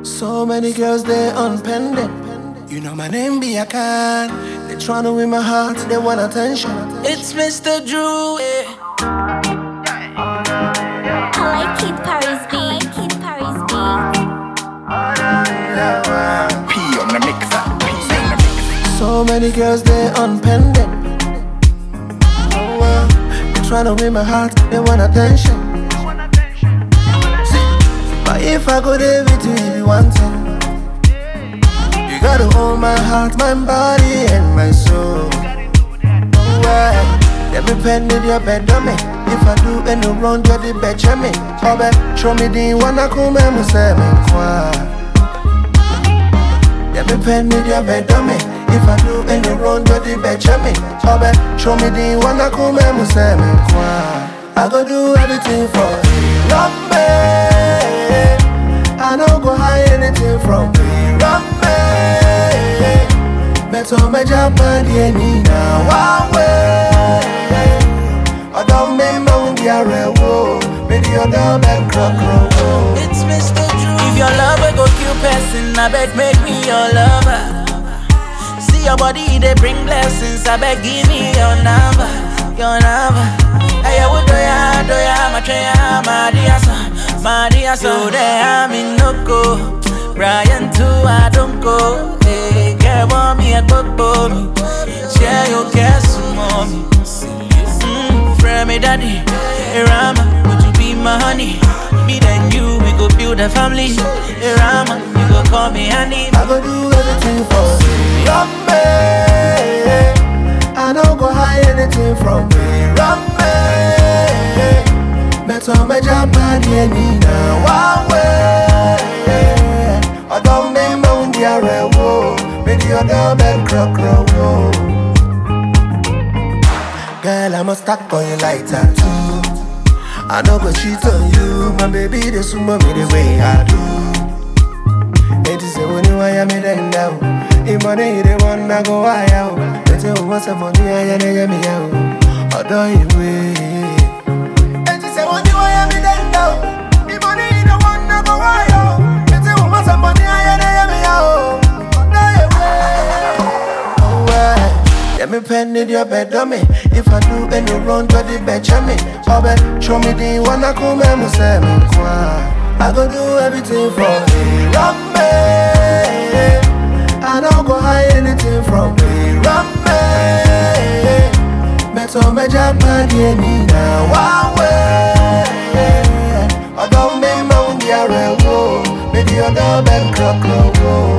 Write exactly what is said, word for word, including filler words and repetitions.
So many girls, they unpending. You know my name be a can. They tryna win my heart, they want attention. It's Mister Drew. eh. I like Kid Paris beat. Kid Paris beat. P on the mixer. P on the mixer. So many girls, they unpending. Oh, uh, they tryna win my heart, they want attention. See, but if I go there with you, if you want to, you gotta hold my heart, my body, and my soul. Oh, well, let me pen in your bed on me. If I do any wrong, you're the best of me. Oh, bet, show me the one I come and say me kwa. Let me pen in your bed on me. If I do any wrong, you're the best of me. Oh, bet, show me the one I come and say me kwa. I go do everything for you. Love me. I don't go hide anything from me. Love me. Better my job and the now. One way. I don't make my own gear. Maybe you're the bad crock. It's Mister Drew. If your lover go kill person, I beg make me your lover. See your body, they bring blessings. I beg give me your number, your number. Hey, I would do ya, do ya, my treya, my dear son, my dear son. You there, I'm in no go. Brian too, I don't go. Hey, girl, want me a coco me. Share your cash, mommy. Mm, friend me daddy, hey Rama, would you be my honey? Me and you, we go build a family. Hey Rama, you go call me honey. I go do everything for you. Love me. I don't go hide anything from me. Love me. Better my job and the now. One way. I don't make my own gear. Maybe you're the bad crock. Girl, I'm a stuck on you like tattoo. I know go cheat on you, my baby, they sumo me the way I do. It is the only way I made them down. If money they want, I go high out. They say, what's the money, I ain't get me out. I don't you wait. It is the only way I made them down. If money they want, I go high out. They say, what's the money, I ain't get me out. I don't you wait. Oh, well. Let me pen in your bed on me. If I do any wrong, you're the best of me. Oh, bet, show me the one I come and say me kwa. I go do everything for you. Love me. I don't go hide anything from me. Love me. Better my job and the now. One way. I don't make my own gear. Maybe you're the bad crock.